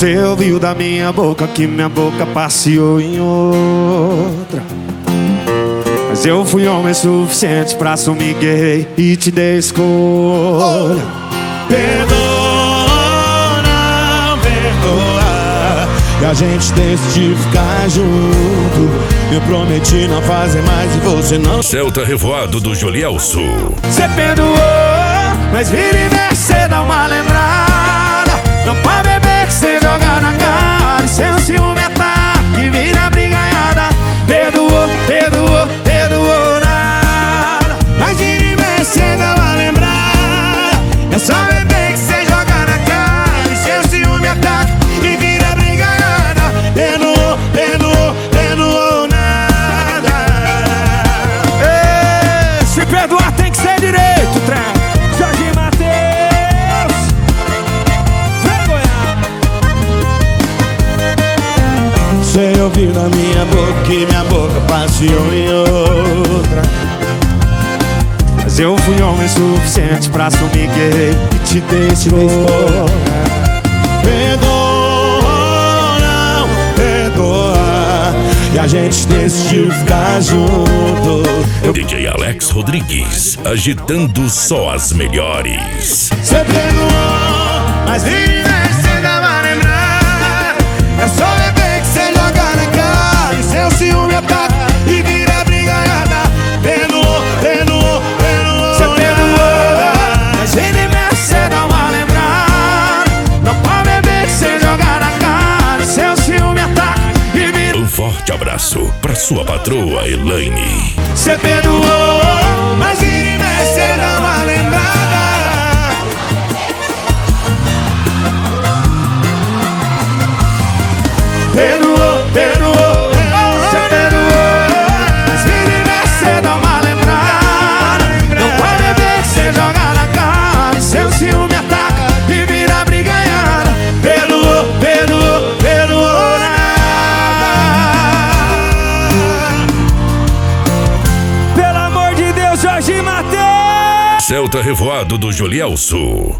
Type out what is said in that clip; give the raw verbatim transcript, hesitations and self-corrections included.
Você ouviu da minha boca que minha boca passeou em outra. Mas eu fui homem suficiente pra assumir que errei e te dei escolha. Perdoa, não perdoa, e a gente decidiu ficar junto. Eu prometi não fazer mais e você não. Celta Revoado do Jolielso. Você perdoou, mas vira e mexe, cê dá uma lembrada. Não pode beber que cê joga na cara. E seu ciúme ataque e vira brigaiada. Perdoou, perdoou, perdoou nada. Mas vira e mexe, cê dá uma lembrada. É só beber que cê joga na cara. E seu ciúme ataque e vira brigaiada. Perdoou, perdoou, perdoou nada. Ei, se perdoar tem que ser direito, trem. Jorge Mateus, vem Goiás. Você ouviu na minha boca que minha boca passeou em outra. Mas eu fui homem suficiente pra assumir que errei e te dei escolha. Perdoa, não perdoa, e a gente decidiu ficar junto. Eu... D J Alex Rodrigues, agitando só as melhores. Você perdoou, mas vira e mexe, cê dá uma lembrada. É só beber que cê joga na cara. E seu ciúme ataca e vira brigaiada. Perdoou, perdoou, perdoou. Você perdoou, mas vira e mexe, cê dá uma lembrada. Não pode beber que cê joga na cara. E seu ciúme ataca e vira. Um forte abraço pra sua patroa Elaine. Você perdoou, mas vira e mexe, cê dá uma lembrada. Perdoou, perdoou, você perdoou, mas vira e mexe, cê dá uma lembrada. Não pode beber que cê joga na cara. E seu ciúme ataca e vira brigaiada. Perdoou, perdoou, perdoou nada. Pelo amor de Deus, Jorge Mateus. Celta Revoado do Jolielso.